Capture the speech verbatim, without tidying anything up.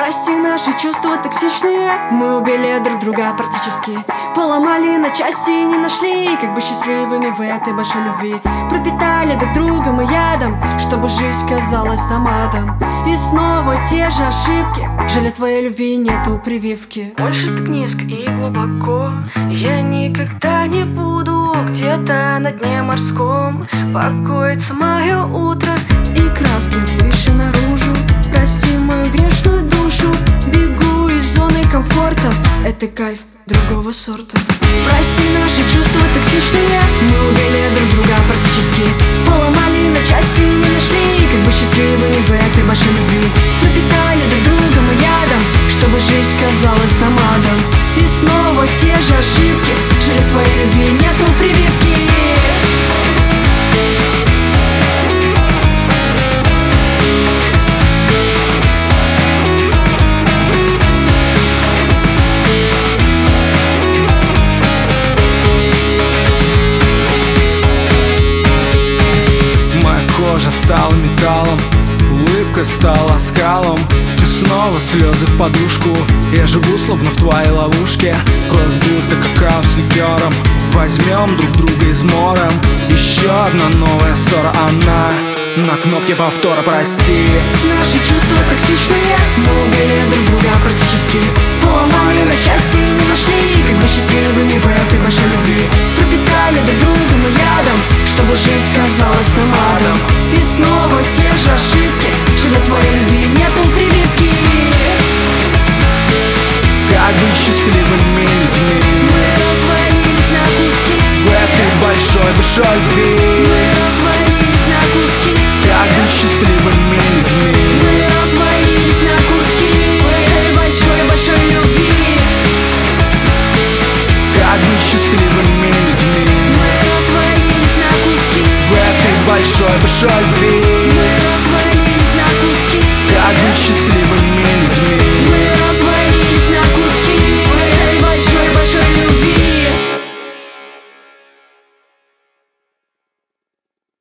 Прости, наши чувства токсичные. Мы убили друг друга практически, поломали на части и не нашли, как быть счастливыми в этой большой любви. Пропитали друг друга мы ядом, чтобы жизнь казалась нам адом. И снова те же ошибки, жаль, твоей любви нету прививки. Больше так низко и глубоко я никогда не буду. Где-то на дне морском покоится мое утро, и краски выше наружу. Прости мою грешную душу, бегу из зоны комфорта, это кайф другого сорта. Прости, наши чувства токсичные. Мы убили друг друга практически, поломали на части и не нашли, как быть счастливыми в этой большой любви. Пропитали друг друга мы ядом, чтобы жизнь казалась нам адом. И снова те же ошибки, жаль, твоей любви нету прививки. Стала металлом, улыбка стала скалом. Ты снова слезы в подушку. Я живу словно в твоей ловушке. Кровь будто какао с ликером. Возьмем друг друга измором. Еще одна новая ссора, она на кнопке повтора, прости. Наши чувства токсичные. Мы убили друг друга практически, поломали на части и не нашли, как быть счастливыми в этой большой любви. Пропитали друг друга мы ядом, чтобы жизнь казалась нам адом. И снова те же ошибки, жаль, твоей любви нету прививки. Как быть счастливыми людьми? Мы развалились на куски в этой большой большой любви. Мы развалились на куски. Как быть счастливыми людьми? Мы развалились на куски в этой большой большой любви. Как быть счастливыми людьми? Мы развалились на куски в этой большой большой любви.